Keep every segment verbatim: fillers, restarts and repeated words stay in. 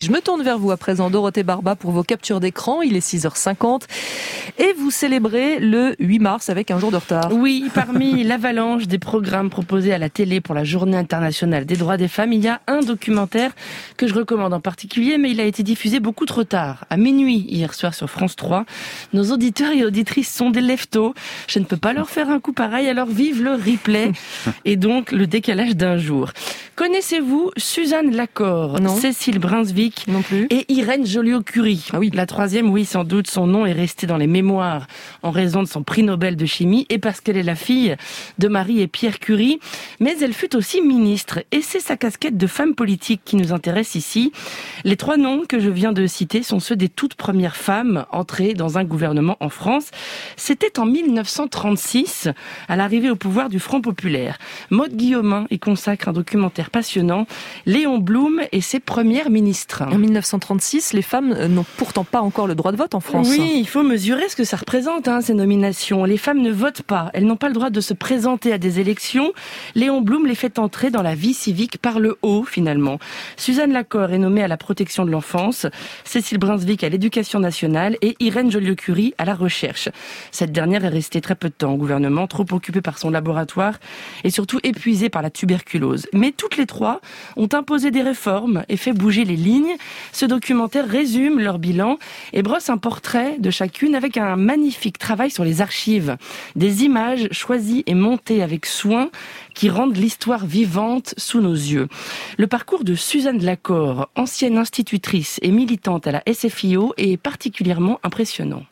Je me tourne vers vous à présent, Dorothée Barba, pour vos captures d'écran. Il est six heures cinquante et vous célébrez le huit mars avec un jour de retard. Oui, parmi l'avalanche des programmes proposés à la télé pour la Journée internationale des droits des femmes, il y a un documentaire que je recommande en particulier, mais il a été diffusé beaucoup trop tard, à minuit hier soir sur France trois. Nos auditeurs et auditrices sont des leftos. Je ne peux pas leur faire un coup pareil, alors vive le replay et donc le décalage d'un jour. Connaissez-vous Suzanne Lacore, Non. Cécile Brunswick Non plus. et Irène Joliot-Curie? Ah oui. La troisième, oui, sans doute, son nom est resté dans les mémoires en raison de son prix Nobel de chimie et parce qu'elle est la fille de Marie et Pierre Curie. Mais elle fut aussi ministre et c'est sa casquette de femme politique qui nous intéresse ici. Les trois noms que je viens de citer sont ceux des toutes premières femmes entrées dans un gouvernement en France. C'était en mille neuf cent trente-six, à l'arrivée au pouvoir du Front populaire. Maude Guillaumin y consacre un documentaire passionnant, Léon Blum et ses premières ministres. En mille neuf cent trente-six, les femmes n'ont pourtant pas encore le droit de vote en France. Oui, il faut mesurer ce que ça représente, hein, ces nominations. Les femmes ne votent pas, elles n'ont pas le droit de se présenter à des élections. Léon Blum les fait entrer dans la vie civique par le haut, finalement. Suzanne Lacore est nommée à la protection de l'enfance, Cécile Brunswick à l'éducation nationale et Irène Joliot-Curie à la recherche. Cette dernière est restée très peu de temps au gouvernement, trop occupée par son laboratoire et surtout épuisée par la tuberculose. Mais toutes les trois ont imposé des réformes et fait bouger les lignes. Ce documentaire résume leur bilan et brosse un portrait de chacune avec un magnifique travail sur les archives. Des images choisies et montées avec soin qui rendent l'histoire vivante sous nos yeux. Le parcours de Suzanne Lacore, ancienne institutrice et militante à la S F I O, est particulièrement impressionnant.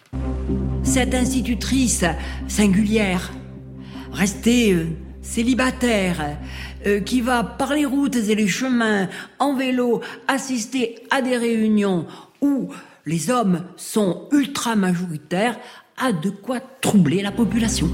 Cette institutrice singulière, restée euh, célibataire, euh, qui va par les routes et les chemins en vélo assister à des réunions où les hommes sont ultra majoritaires, a de quoi troubler la population.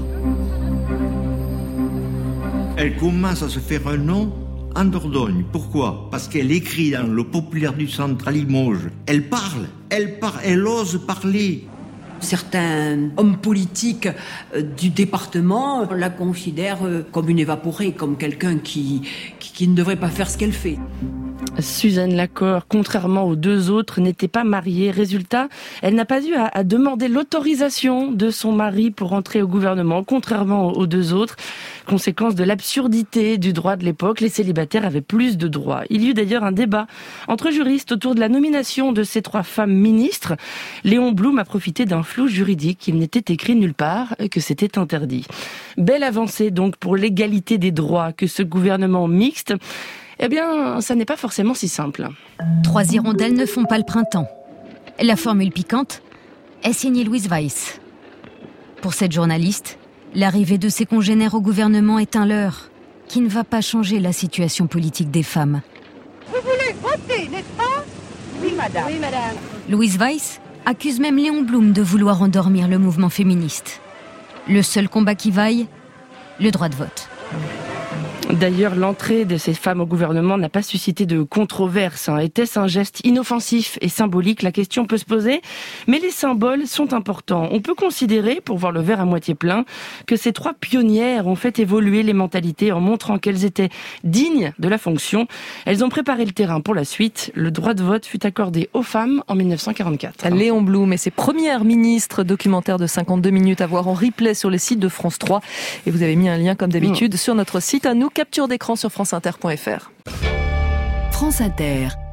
Elle commence à se faire un nom en Dordogne. Pourquoi ? Parce qu'elle écrit dans le Populaire du Centre à Limoges. Elle parle, elle parle, elle ose parler. Certains hommes politiques du département la considèrent comme une évaporée, comme quelqu'un qui, qui, qui ne devrait pas faire ce qu'elle fait. Suzanne Lacore, contrairement aux deux autres, n'était pas mariée. Résultat, elle n'a pas eu à, à demander l'autorisation de son mari pour entrer au gouvernement, contrairement aux deux autres. Conséquence de l'absurdité du droit de l'époque, les célibataires avaient plus de droits. Il y eut d'ailleurs un débat entre juristes autour de la nomination de ces trois femmes ministres. Léon Blum a profité d'un flou juridique. Il n'était écrit nulle part que c'était interdit. Belle avancée donc pour l'égalité des droits que ce gouvernement mixte. Eh bien, ça n'est pas forcément si simple. Trois hirondelles ne font pas le printemps. La formule piquante est signée Louise Weiss. Pour cette journaliste, l'arrivée de ses congénères au gouvernement est un leurre qui ne va pas changer la situation politique des femmes. Vous voulez voter, n'est-ce pas ? Oui, madame. Oui, madame. Louise Weiss accuse même Léon Blum de vouloir endormir le mouvement féministe. Le seul combat qui vaille, le droit de vote. D'ailleurs, l'entrée de ces femmes au gouvernement n'a pas suscité de controverse. Hein. Était-ce un geste inoffensif et symbolique ? La question peut se poser, mais les symboles sont importants. On peut considérer, pour voir le verre à moitié plein, que ces trois pionnières ont fait évoluer les mentalités en montrant qu'elles étaient dignes de la fonction. Elles ont préparé le terrain pour la suite. Le droit de vote fut accordé aux femmes en mille neuf cent quarante-quatre. Léon Blum et ses premières ministres, documentaire de cinquante-deux minutes à voir en replay sur le site de France trois. Et vous avez mis un lien, comme d'habitude, mmh. sur notre site à nous. Capture d'écran sur franceinter point f r. France Inter.